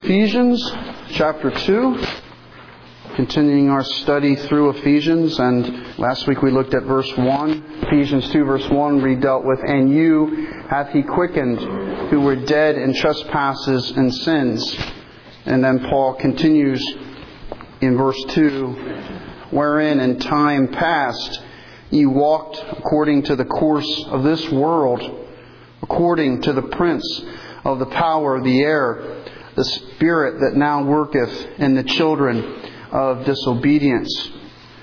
Ephesians chapter 2, continuing our study through Ephesians, and last week we looked at verse 1. Ephesians 2 verse 1 we dealt with, "And you hath He quickened, who were dead in trespasses and sins." And then Paul continues in verse 2, "Wherein in time past ye walked according to the course of this world, according to the prince of the power of the air, the spirit that now worketh in the children of disobedience."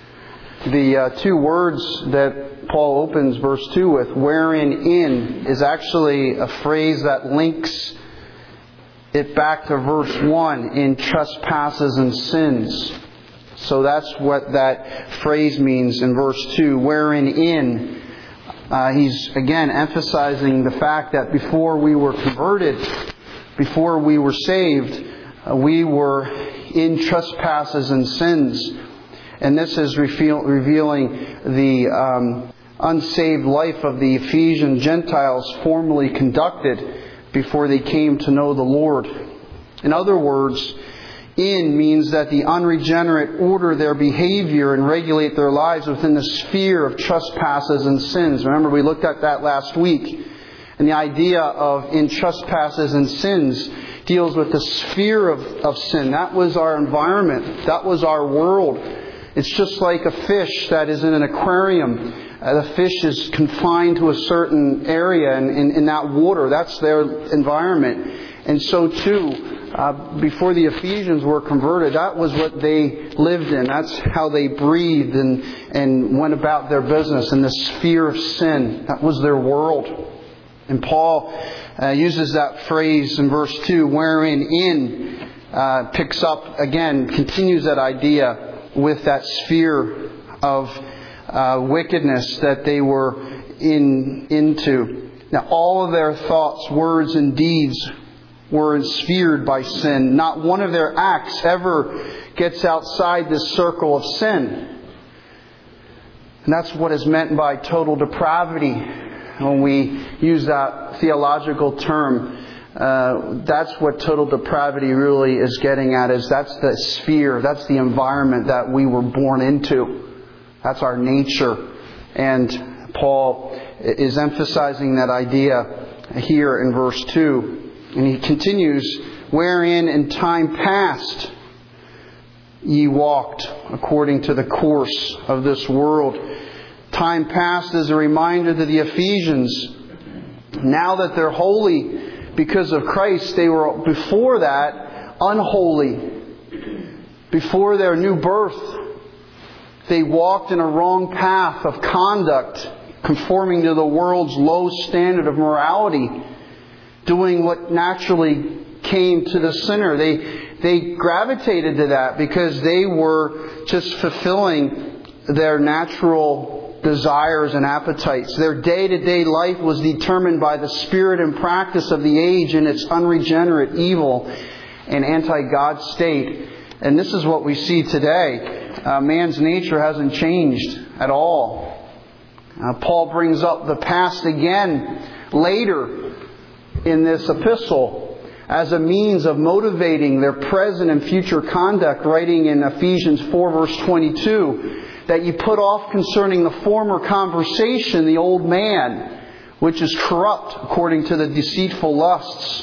The two words that Paul opens verse 2 with, "wherein in," is actually a phrase that links it back to verse 1, "in trespasses and sins." So that's what that phrase means in verse 2, "wherein in." He's again emphasizing the fact that before we were converted, before we were saved, we were in trespasses and sins. And this is revealing the unsaved life of the Ephesian Gentiles formerly conducted before they came to know the Lord. In other words, in means that the unregenerate order their behavior and regulate their lives within the sphere of trespasses and sins. Remember, we looked at that last week. And the idea of in trespasses and sins deals with the sphere of sin. That was our environment. That was our world. It's just like a fish that is in an aquarium. The fish is confined to a certain area in that water. That's their environment. And so too, before the Ephesians were converted, that was what they lived in. That's how they breathed and went about their business in the sphere of sin. That was their world. And Paul uses that phrase in verse 2, "wherein in," picks up again, continues that idea with that sphere of wickedness that they were into. Now, all of their thoughts, words, and deeds were ensphered by sin. Not one of their acts ever gets outside this circle of sin. And that's what is meant by total depravity. When we use that theological term, that's what total depravity really is getting at. Is that's the sphere, that's the environment that we were born into. That's our nature. And Paul is emphasizing that idea here in verse 2. And he continues, "wherein in time past ye walked according to the course of this world." Time past is a reminder to the Ephesians. Now that they're holy because of Christ, they were before that unholy. Before their new birth, they walked in a wrong path of conduct, conforming to the world's low standard of morality, doing what naturally came to the sinner. They gravitated to that because they were just fulfilling their natural desires and appetites. Their day-to-day life was determined by the spirit and practice of the age and its unregenerate, evil, and anti-God state. And this is what we see today. Man's nature hasn't changed at all. Paul brings up the past again later in this epistle as a means of motivating their present and future conduct, writing in Ephesians 4 verse 22, that you put off concerning the former conversation the old man, which is corrupt according to the deceitful lusts.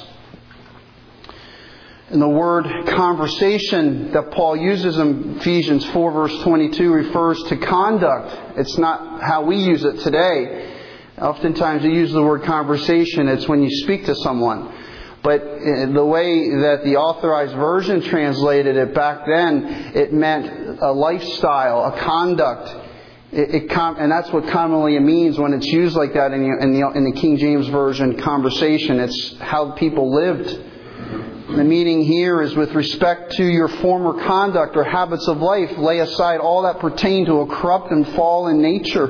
And the word conversation that Paul uses in Ephesians 4 verse 22 refers to conduct. It's not how we use it today. Oftentimes we use the word conversation. It's when you speak to someone. But the way that the Authorized Version translated it back then, it meant a lifestyle, a conduct. And that's what commonly it means when it's used like that in the King James Version, conversation. It's how people lived. The meaning here is with respect to your former conduct or habits of life, lay aside all that pertain to a corrupt and fallen nature.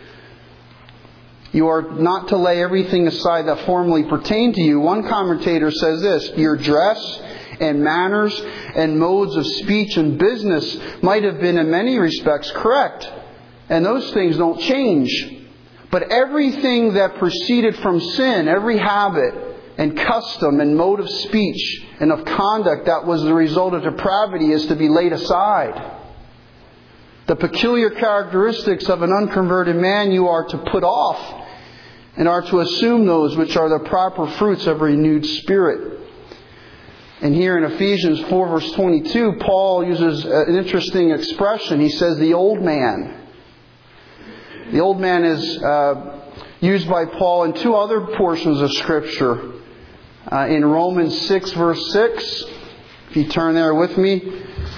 You are not to lay everything aside that formerly pertained to you. One commentator says this, "Your dress and manners and modes of speech and business might have been in many respects correct, and those things don't change. But everything that proceeded from sin, every habit, and custom and mode of speech and of conduct that was the result of depravity is to be laid aside. The peculiar characteristics of an unconverted man you are to put off and are to assume those which are the proper fruits of a renewed spirit. And here in Ephesians 4 verse 22, Paul uses an interesting expression. He says the old man. The old man is used by Paul in two other portions of Scripture. In Romans 6 verse 6, if you turn there with me,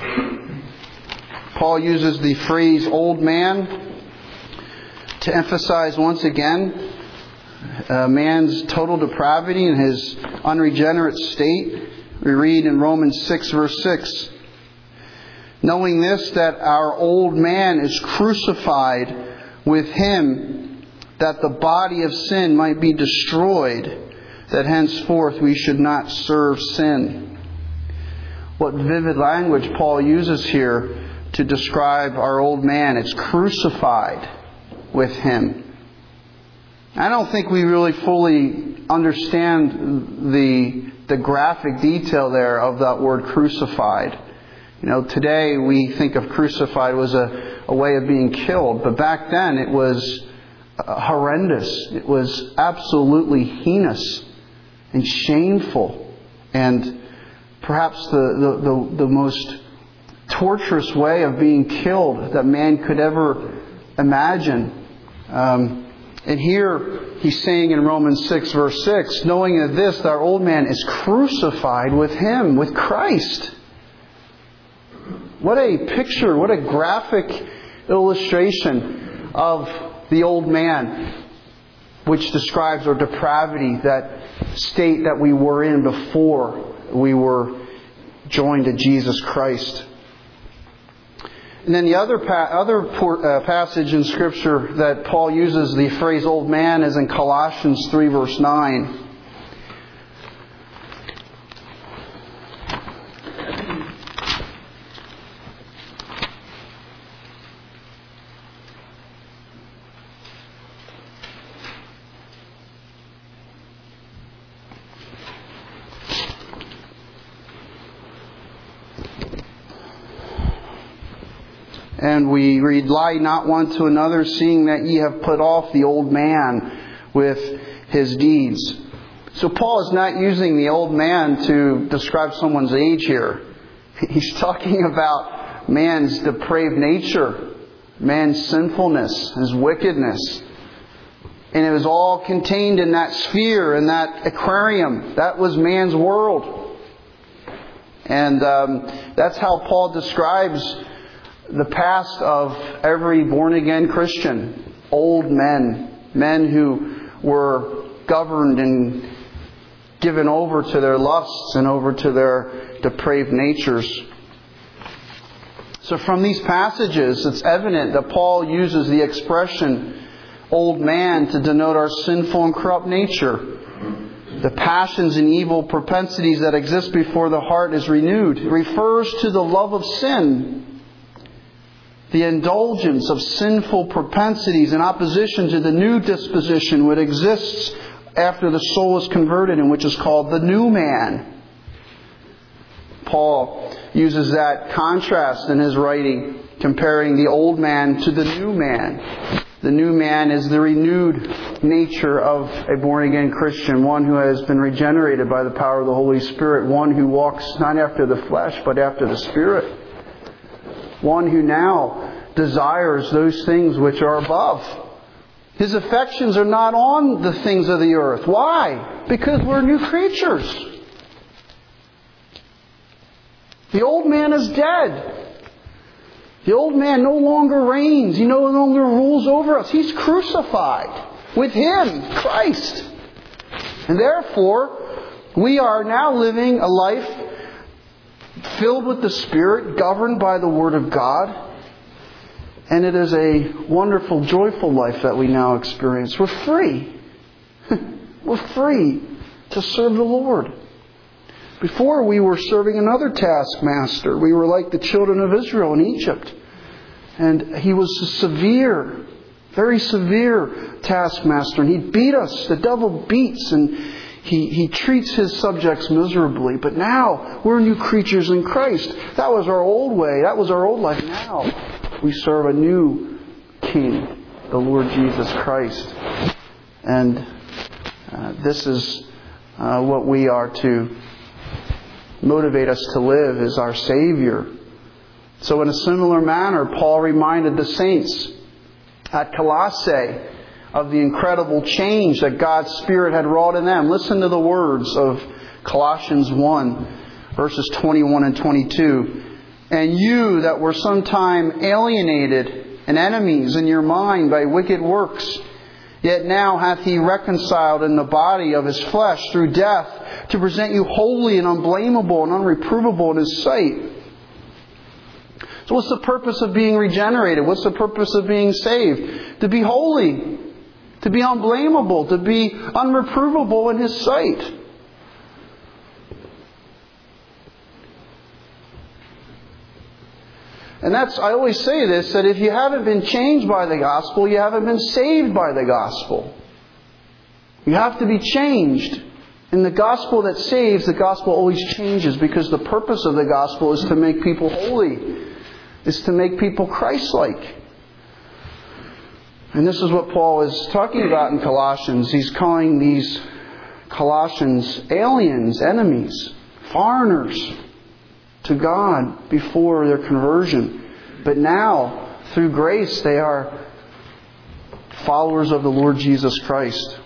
Paul uses the phrase old man to emphasize once again man's total depravity and his unregenerate state. We read in Romans 6 verse 6, knowing this, that our old man is crucified with Him, that the body of sin might be destroyed, that henceforth we should not serve sin. What vivid language Paul uses here to describe our old man. It's crucified with Him. I don't think we really fully understand the graphic detail there of that word crucified. You know, today we think of crucified was a way of being killed, but back then it was horrendous. It was absolutely heinous and shameful, and perhaps the most torturous way of being killed that man could ever imagine. And here he's saying in Romans 6 verse 6, knowing of this, that our old man is crucified with Him, with Christ. What a picture, what a graphic illustration of the old man, which describes our depravity, that state that we were in before we were joined to Jesus Christ. And then the other passage in Scripture that Paul uses the phrase old man is in Colossians 3 verse 9. And we read, lie not one to another, seeing that ye have put off the old man with his deeds. So Paul is not using the old man to describe someone's age here. He's talking about man's depraved nature, man's sinfulness, his wickedness. And it was all contained in that sphere, in that aquarium. That was man's world. And that's how Paul describes the past of every born-again Christian. Old men. Men who were governed and given over to their lusts and over to their depraved natures. So from these passages, it's evident that Paul uses the expression old man to denote our sinful and corrupt nature. The passions and evil propensities that exist before the heart is renewed. It refers to the love of sin, the indulgence of sinful propensities in opposition to the new disposition which exists after the soul is converted, and which is called the new man. Paul uses that contrast in his writing, comparing the old man to the new man. The new man is the renewed nature of a born-again Christian, one who has been regenerated by the power of the Holy Spirit, one who walks not after the flesh but after the Spirit. One who now desires those things which are above. His affections are not on the things of the earth. Why? Because we're new creatures. The old man is dead. The old man no longer reigns. He no longer rules over us. He's crucified with Him, Christ. And therefore, we are now living a life filled with the Spirit, governed by the Word of God. And it is a wonderful, joyful life that we now experience. We're free. We're free to serve the Lord. Before we were serving another taskmaster. We were like the children of Israel in Egypt. And he was a very severe taskmaster. And he beat us. The devil beats. And he treats his subjects miserably. But now we're new creatures in Christ. That was our old way. That was our old life. Now we serve a new King, the Lord Jesus Christ. And this is what we are to motivate us to live, is our Savior. So in a similar manner, Paul reminded the saints at Colossae of the incredible change that God's Spirit had wrought in them. Listen to the words of Colossians 1, verses 21 and 22. And you that were sometime alienated and enemies in your mind by wicked works, yet now hath He reconciled in the body of His flesh through death, to present you holy and unblameable and unreprovable in His sight. So what's the purpose of being regenerated? What's the purpose of being saved? To be holy, to be unblameable, to be unreprovable in His sight. And I always say this, that if you haven't been changed by the gospel, you haven't been saved by the gospel. You have to be changed. And the gospel that saves, the gospel always changes, because the purpose of the gospel is to make people holy, is to make people Christ-like. And this is what Paul is talking about in Colossians. He's calling these Colossians aliens, enemies, foreigners to God before their conversion. But now, through grace, they are followers of the Lord Jesus Christ.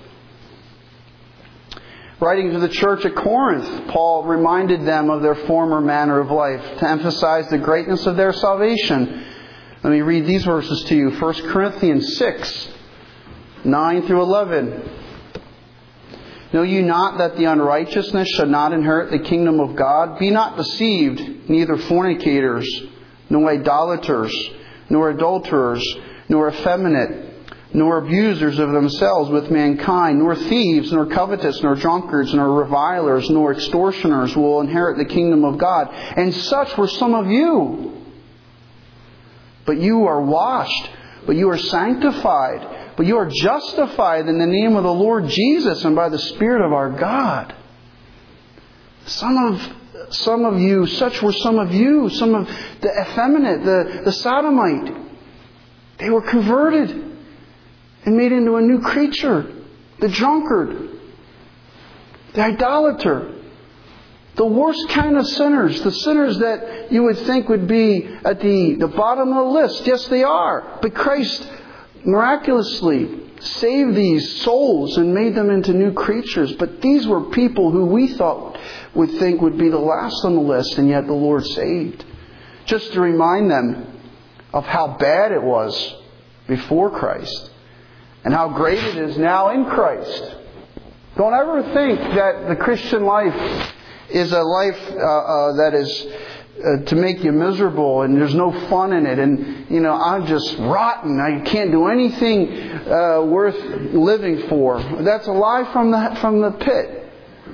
Writing to the church at Corinth, Paul reminded them of their former manner of life to emphasize the greatness of their salvation. Let me read these verses to you. 1 Corinthians 6, 9 through 11. Know you not that the unrighteousness shall not inherit the kingdom of God? Be not deceived, neither fornicators, nor idolaters, nor adulterers, nor effeminate, nor abusers of themselves with mankind, nor thieves, nor covetous, nor drunkards, nor revilers, nor extortioners will inherit the kingdom of God. And such were some of you. But you are washed, but you are sanctified, but you are justified in the name of the Lord Jesus and by the Spirit of our God. Some of you, such were some of you, some of the effeminate, the sodomite. They were converted and made into a new creature. The drunkard, the idolater, the worst kind of sinners, the sinners that you would think would be at the bottom of the list. Yes, they are. But Christ miraculously saved these souls and made them into new creatures. But these were people who we would think would be the last on the list, and yet the Lord saved. Just to remind them of how bad it was before Christ and how great it is now in Christ. Don't ever think that the Christian life is a life that is to make you miserable and there's no fun in it, and I'm just rotten, I can't do anything worth living for. That's a lie from the pit.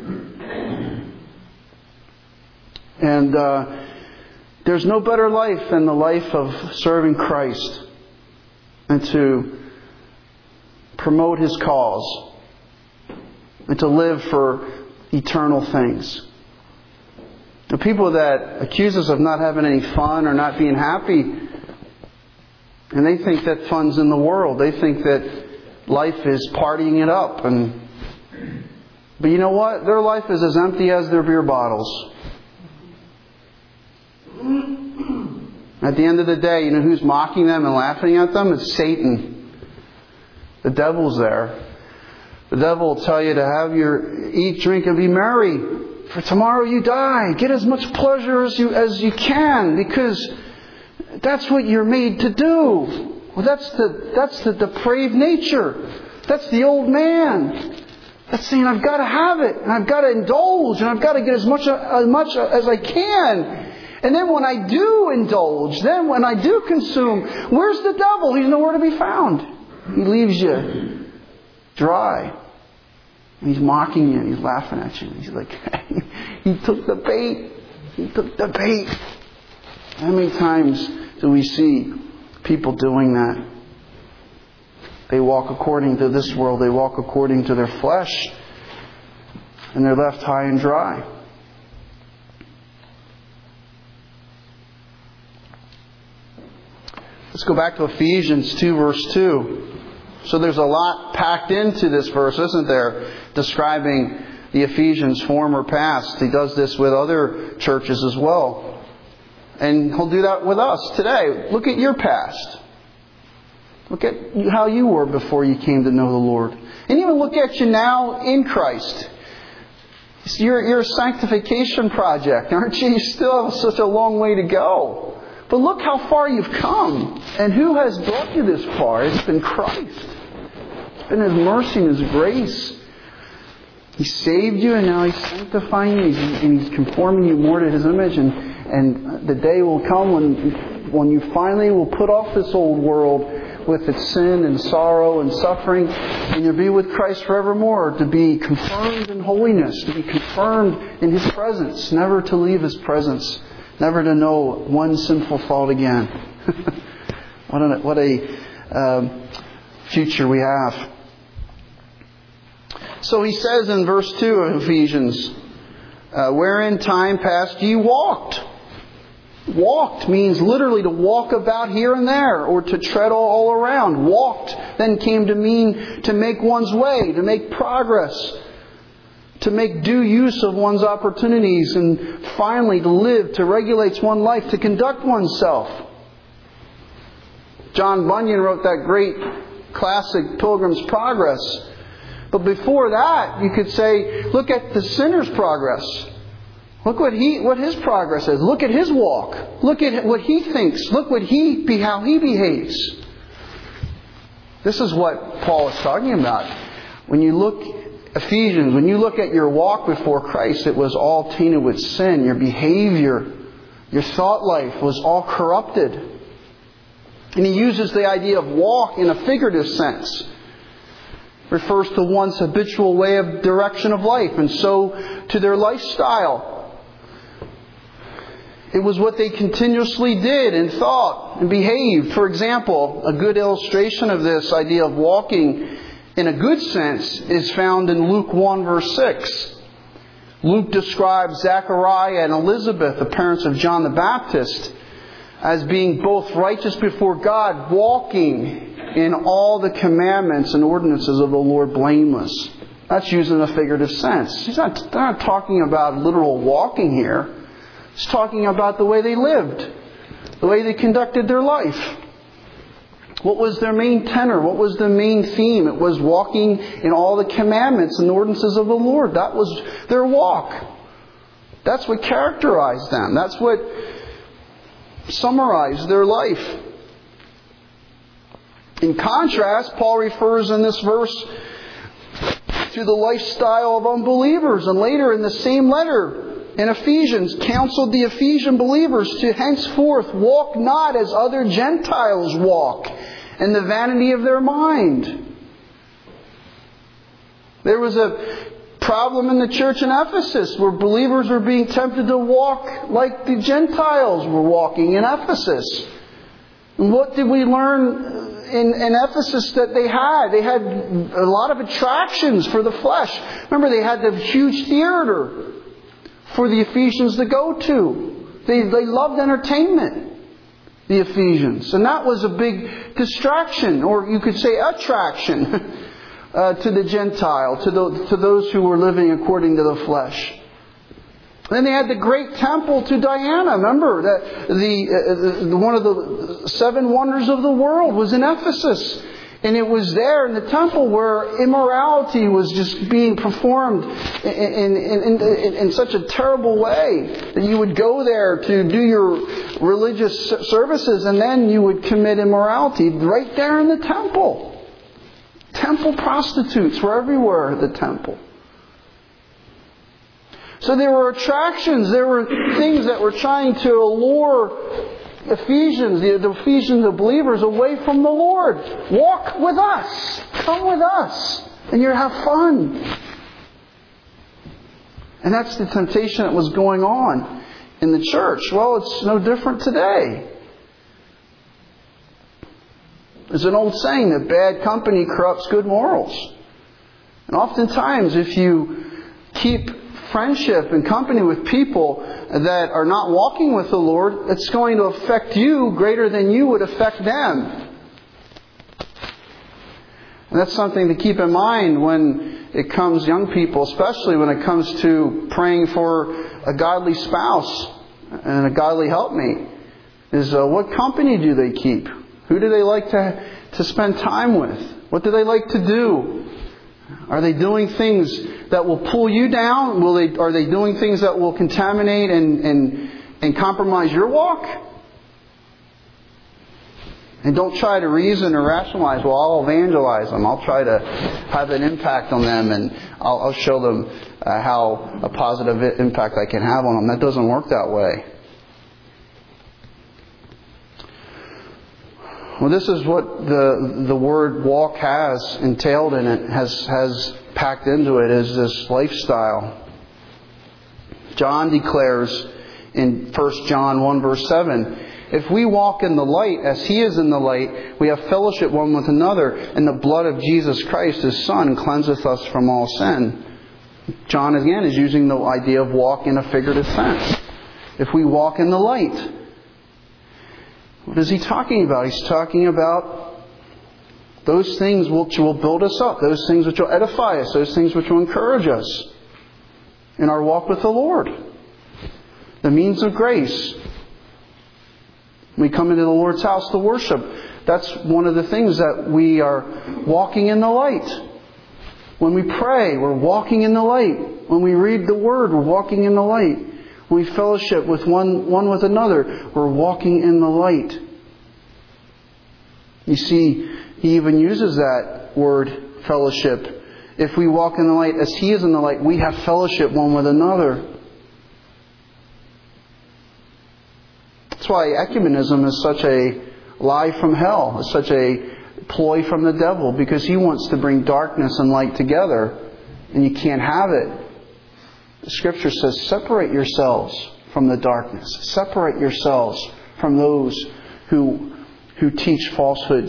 And there's no better life than the life of serving Christ and to promote His cause and to live for eternal things. The people that accuse us of not having any fun or not being happy, and they think that fun's in the world. They think that life is partying it up. But you know what? Their life is as empty as their beer bottles. At the end of the day, you know who's mocking them and laughing at them? It's Satan. The devil's there. The devil will tell you to eat, drink, and be merry. For tomorrow you die. Get as much pleasure as you can, because that's what you're made to do. Well, that's the depraved nature. That's the old man. That's saying I've got to have it, and I've got to indulge, and I've got to get as much as I can. And then when I do indulge, then when I do consume, where's the devil? He's nowhere to be found. He leaves you dry. And he's mocking you and he's laughing at you. He's like, he took the bait. He took the bait. How many times do we see people doing that? They walk according to this world. They walk according to their flesh. and they're left high and dry. Let's go back to Ephesians 2, verse 2. So there's a lot packed into this verse, isn't there? Describing the Ephesians' former past. He does this with other churches as well. And He'll do that with us today. Look at your past. Look at how you were before you came to know the Lord. And even look at you now in Christ. You're a sanctification project, aren't you? You still have such a long way to go. But look how far you've come. And who has brought you this far? It's been Christ. It's been His mercy and His grace. He saved you, and now He's sanctifying you, and He's conforming you more to His image. And the day will come when you finally will put off this old world with its sin and sorrow and suffering, and you'll be with Christ forevermore, to be confirmed in holiness, to be confirmed in His presence, never to leave His presence, never to know one sinful thought again. What a future we have. So he says in verse 2 of Ephesians, wherein time past ye walked. Walked means literally to walk about here and there, or to tread all around. Walked then came to mean to make one's way, to make progress, to make due use of one's opportunities, and finally to live, to regulate one's life, to conduct oneself. John Bunyan wrote that great classic Pilgrim's Progress. But before that, you could say, look at the sinner's progress. Look what his progress is. Look at his walk. Look at what he thinks. Look how he behaves. This is what Paul is talking about. When you look Ephesians, when you look at your walk before Christ, it was all tainted with sin. Your behavior, your thought life was all corrupted. And he uses the idea of walk in a figurative sense. Refers to one's habitual way of direction of life, and so to their lifestyle. It was what they continuously did and thought and behaved. For example, a good illustration of this idea of walking in a good sense is found in Luke 1 verse 6. Luke describes Zechariah and Elizabeth, the parents of John the Baptist, as being both righteous before God, walking in all the commandments and ordinances of the Lord blameless. That's used in a figurative sense. They're not talking about literal walking here. It's talking about the way they lived, the way they conducted their life. What was their main tenor? What was the main theme? It was walking in all the commandments and ordinances of the Lord. That was their walk. That's what characterized them. That's what summarized their life. In contrast, Paul refers in this verse to the lifestyle of unbelievers. And later in the same letter, in Ephesians, counseled the Ephesian believers to henceforth walk not as other Gentiles walk, in the vanity of their mind. There was a problem in the church in Ephesus where believers were being tempted to walk like the Gentiles were walking in Ephesus. And what did we learn in Ephesus that they had? They had a lot of attractions for the flesh. Remember, they had the huge theater for the Ephesians to go to. They loved entertainment, the Ephesians. And that was a big distraction, or you could say attraction, to the Gentile, to those who were living according to the flesh. Then they had the great temple to Diana. Remember that one of the 7 wonders of the world was in Ephesus. And it was there in the temple where immorality was just being performed in such a terrible way that you would go there to do your religious services and then you would commit immorality right there in the temple. Temple prostitutes were everywhere at the temple. So there were attractions, there were things that were trying to allure Ephesians, the Ephesians, the believers, away from the Lord. Walk with us. Come with us. And you'll have fun. And that's the temptation that was going on in the church. Well, it's no different today. There's an old saying that bad company corrupts good morals. And oftentimes, if you keep friendship and company with people that are not walking with the Lord, it's going to affect you greater than you would affect them. And that's something to keep in mind when it comes, young people, especially when it comes to praying for a godly spouse and a godly helpmate, is what company do they keep? Who do they like to spend time with? What do they like to do? Are they doing things that will pull you down? Are they doing things that will contaminate and compromise your walk? And don't try to reason or rationalize, well, I'll evangelize them. I'll try to have an impact on them, and I'll show them how a positive impact I can have on them. That doesn't work that way. Well, this is what the word walk has entailed in it, has packed into it, is this lifestyle. John declares in 1 John 1 verse 7, if we walk in the light as He is in the light, we have fellowship one with another, and the blood of Jesus Christ, His Son, cleanseth us from all sin. John again is using the idea of walk in a figurative sense. If we walk in the light. What is he talking about? He's talking about those things which will build us up, those things which will edify us, those things which will encourage us in our walk with the Lord. The means of grace. We come into the Lord's house to worship. That's one of the things that we are walking in the light. When we pray, we're walking in the light. When we read the Word, we're walking in the light. When we fellowship with one with another, we're walking in the light. You see, he even uses that word, fellowship. If we walk in the light as He is in the light, we have fellowship one with another. That's why ecumenism is such a lie from hell. It's such a ploy from the devil, because he wants to bring darkness and light together, and you can't have it. The Scripture says, separate yourselves from the darkness. Separate yourselves from those who teach falsehoods.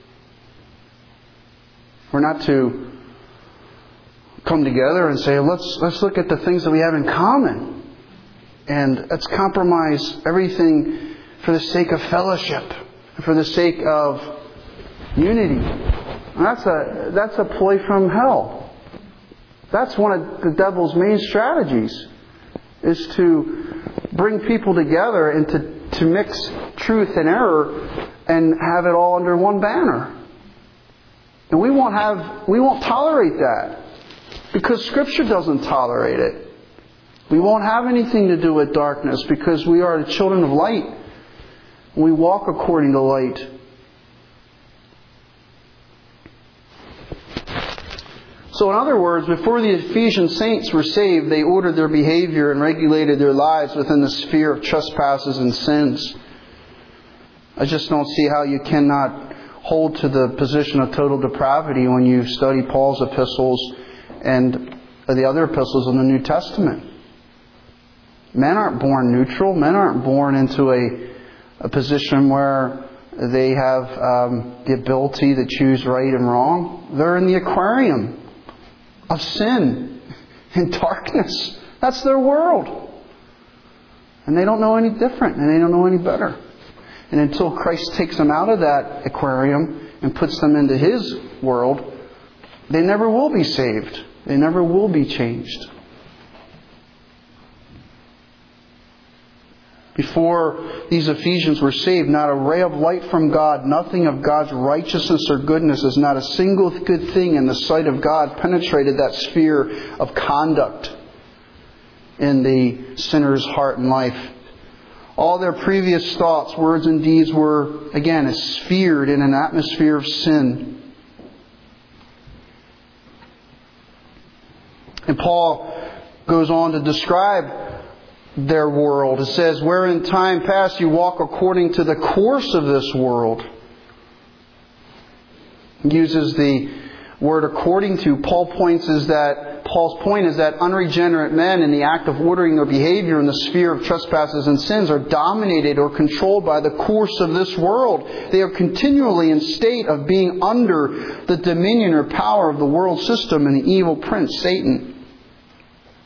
We're not to come together and say, let's look at the things that we have in common. And let's compromise everything for the sake of fellowship, for the sake of unity. And that's a ploy from hell. That's one of the devil's main strategies, is to bring people together and to mix truth and error and have it all under one banner. And we won't tolerate that, because Scripture doesn't tolerate it. We won't have anything to do with darkness, because we are the children of light. We walk according to light. So in other words, before the Ephesian saints were saved, they ordered their behavior and regulated their lives within the sphere of trespasses and sins. I just don't see how you cannot hold to the position of total depravity when you study Paul's epistles and the other epistles in the New Testament. Men aren't born neutral. Men aren't born into a position where they have the ability to choose right and wrong. They're in the aquarium of sin and darkness. That's their world. And they don't know any different, and they don't know any better. And until Christ takes them out of that aquarium and puts them into His world, they never will be saved. They never will be changed. Before these Ephesians were saved, not a ray of light from God, nothing of God's righteousness or goodness, is not a single good thing in the sight of God penetrated that sphere of conduct in the sinner's heart and life. All their previous thoughts, words, and deeds were, again, sphered in an atmosphere of sin. And Paul goes on to describe their world. It says, where in time past you walk according to the course of this world. He uses the word according to. Paul's point is that unregenerate men, in the act of ordering their behavior in the sphere of trespasses and sins, are dominated or controlled by the course of this world. They are continually in state of being under the dominion or power of the world system and the evil prince, Satan.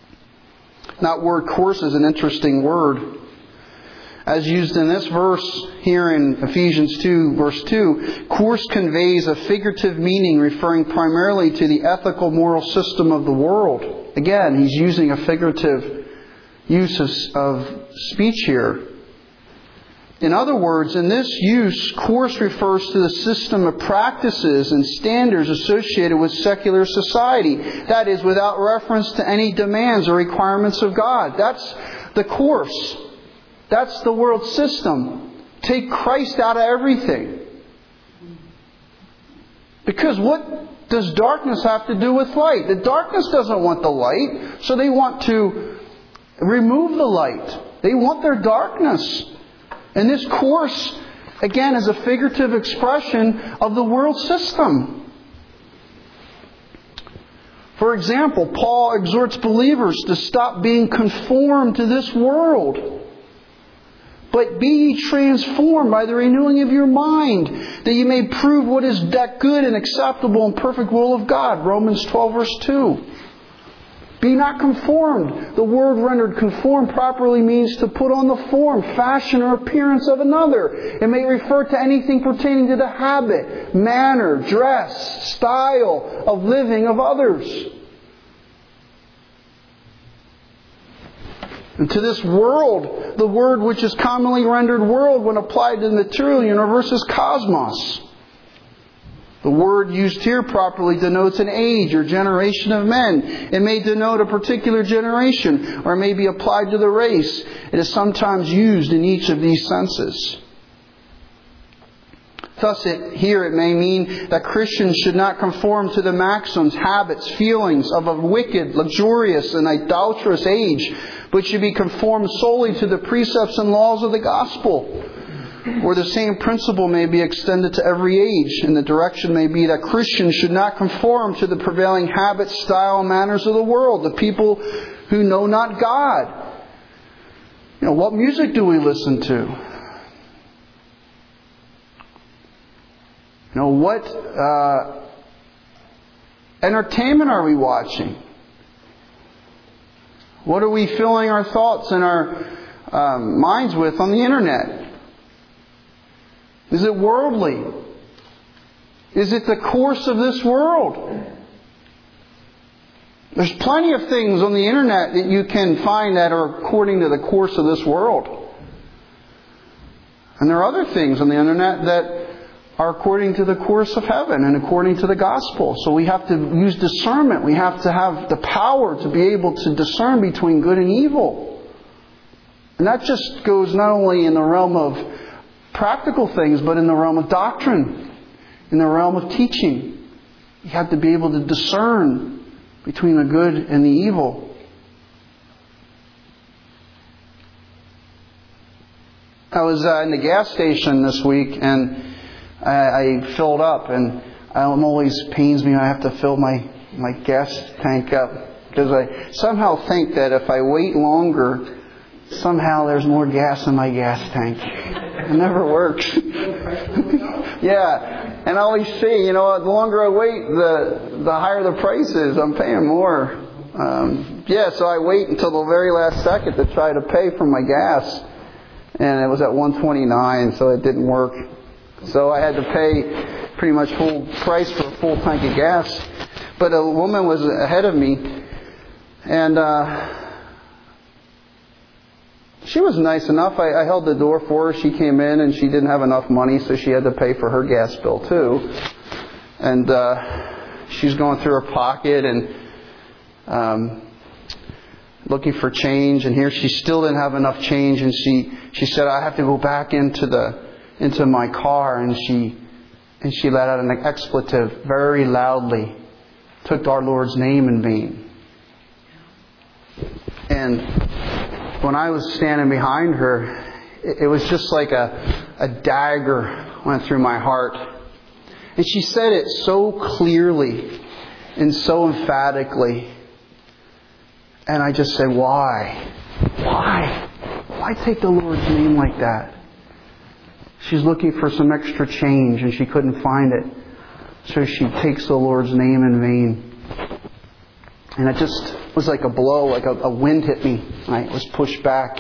That word course is an interesting word. As used in this verse here in Ephesians 2, verse 2, course conveys a figurative meaning referring primarily to the ethical moral system of the world. Again, he's using a figurative use of speech here. In other words, in this use, course refers to the system of practices and standards associated with secular society. That is, without reference to any demands or requirements of God. That's the course. That's the world system. Take Christ out of everything. Because what does darkness have to do with light? The darkness doesn't want the light, so they want to remove the light. They want their darkness. And this course, again, is a figurative expression of the world system. For example, Paul exhorts believers to stop being conformed to this world. But be ye transformed by the renewing of your mind, that ye may prove what is that good and acceptable and perfect will of God. Romans 12, verse 2. Be not conformed. The word rendered conform properly means to put on the form, fashion, or appearance of another. It may refer to anything pertaining to the habit, manner, dress, style of living of others. And to this world, the word which is commonly rendered world when applied to the material universe is cosmos. The word used here properly denotes an age or generation of men. It may denote a particular generation, or it may be applied to the race. It is sometimes used in each of these senses. Thus, here it may mean that Christians should not conform to the maxims, habits, feelings of a wicked, luxurious, and idolatrous age, but should be conformed solely to the precepts and laws of the gospel. Or the same principle may be extended to every age, and the direction may be that Christians should not conform to the prevailing habits, style, and manners of the world, the people who know not God. What music do we listen to? What entertainment are we watching? What are we filling our thoughts and our minds with on the internet? Is it worldly? Is it the course of this world? There's plenty of things on the internet that you can find that are according to the course of this world. And there are other things on the internet that are according to the course of heaven and according to the gospel. So we have to use discernment. We have to have the power to be able to discern between good and evil. And that just goes not only in the realm of practical things, but in the realm of doctrine, in the realm of teaching. You have to be able to discern between the good and the evil. I was in the gas station this week, and I filled up, and it always pains me. I have to fill my gas tank up, because I somehow think that if I wait longer, somehow there's more gas in my gas tank. It never works. Yeah. And I always see, the longer I wait, the higher the price is. I'm paying more. So I wait until the very last second to try to pay for my gas. And it was at $1.29, so it didn't work. So I had to pay pretty much full price for a full tank of gas. But a woman was ahead of me, and she was nice enough. I held the door for her. She came in and she didn't have enough money, so she had to pay for her gas bill too. And she's going through her pocket and looking for change. And here she still didn't have enough change. And she said, "I have to go back into my car." And she let out an expletive very loudly. Took our Lord's name in vain. And when I was standing behind her, it was just like a dagger went through my heart. And she said it so clearly and so emphatically. And I just said, why? Why? Why take the Lord's name like that? She's looking for some extra change and she couldn't find it. So she takes the Lord's name in vain. And it just It was like a blow, like a wind hit me. I was pushed back.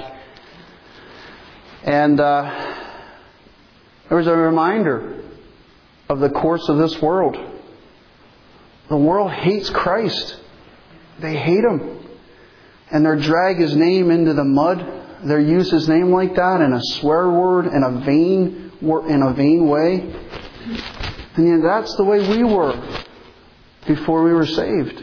And there was a reminder of the course of this world. The world hates Christ. They hate Him. And they drag His name into the mud. They use His name like that in a swear word, in a vain way. And yet that's the way we were before we were saved.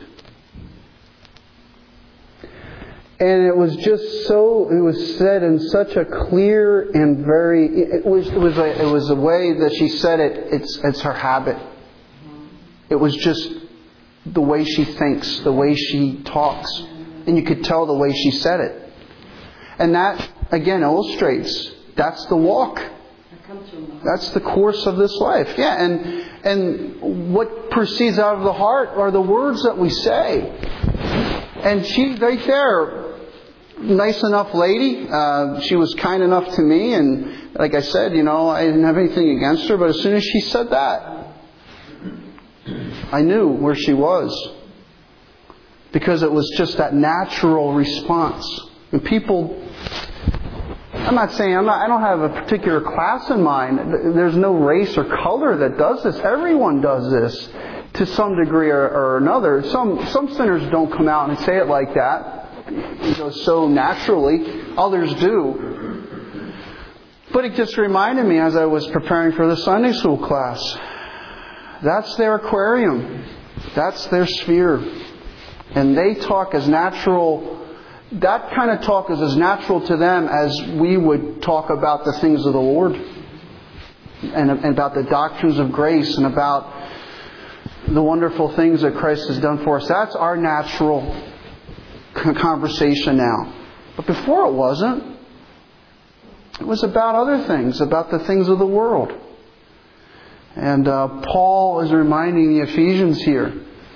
And it was just so, it was said in such a clear and very, it was a way that she said it, it's her habit. It was just the way she thinks, the way she talks. And you could tell the way she said it. And that, again, illustrates, that's the walk. That's the course of this life. Yeah, and what proceeds out of the heart are the words that we say. And she, right there, nice enough lady. She was kind enough to me, and like I said, I didn't have anything against her. But as soon as she said that, I knew where she was, because it was just that natural response. And people, I'm not saying I don't have a particular class in mind. There's no race or color that does this. Everyone does this to some degree or another. Some sinners don't come out and say it like that. So naturally. Others do. But it just reminded me as I was preparing for the Sunday school class. That's their aquarium. That's their sphere. And they talk as natural. That kind of talk is as natural to them as we would talk about the things of the Lord. And about the doctrines of grace. And about the wonderful things that Christ has done for us. That's our natural conversation now. But before it wasn't. It was about other things, about the things of the world. And Paul is reminding the Ephesians here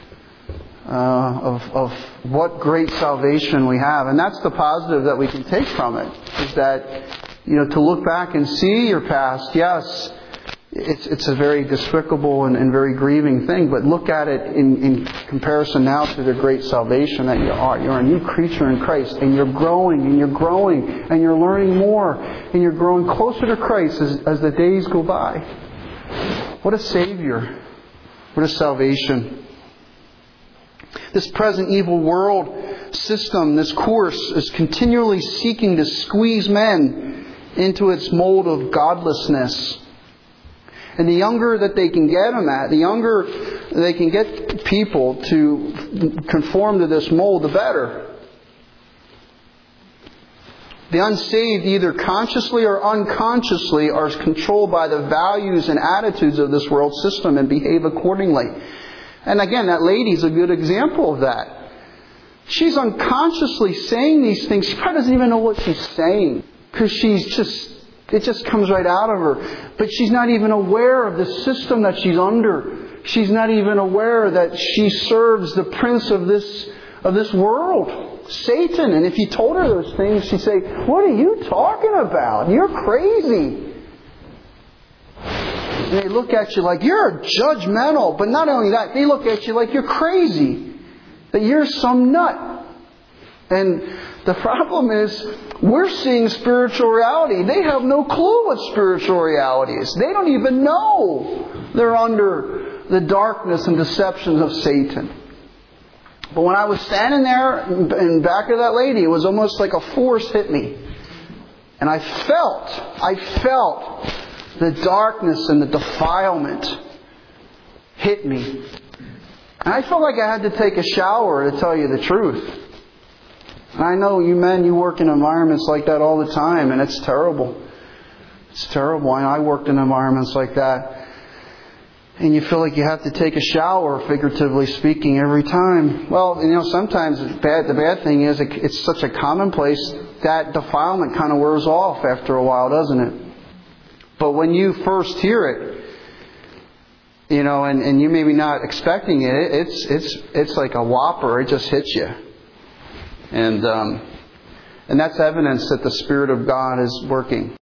of what great salvation we have. And that's the positive that we can take from it. Is that, to look back and see your past, yes, it's a very despicable and very grieving thing, but look at it in comparison now to the great salvation that you are. You're a new creature in Christ, and you're growing, and you're growing, and you're learning more, and you're growing closer to Christ as the days go by. What a Savior. What a salvation. This present evil world system, this course, is continually seeking to squeeze men into its mold of godlessness. And the younger that they can get them at, the younger they can get people to conform to this mold, the better. The unsaved, either consciously or unconsciously, are controlled by the values and attitudes of this world system and behave accordingly. And again, that lady's a good example of that. She's unconsciously saying these things. She probably doesn't even know what she's saying, because it just comes right out of her. But she's not even aware of the system that she's under. She's not even aware that she serves the prince of this world, Satan. And if you told her those things, she'd say, "What are you talking about? You're crazy." And they look at you like you're judgmental. But not only that, they look at you like you're crazy. That you're some nut. And the problem is, we're seeing spiritual reality. They have no clue what spiritual reality is. They don't even know they're under the darkness and deceptions of Satan. But when I was standing there in back of that lady, it was almost like a force hit me. And I felt the darkness and the defilement hit me. And I felt like I had to take a shower, to tell you the truth. And I know you men, you work in environments like that all the time, and it's terrible. It's terrible. And I worked in environments like that. And you feel like you have to take a shower, figuratively speaking, every time. Well, sometimes the bad thing is it's such a commonplace that defilement kind of wears off after a while, doesn't it? But when you first hear it, and you maybe not expecting it, it's like a whopper. It just hits you. And that's evidence that the Spirit of God is working.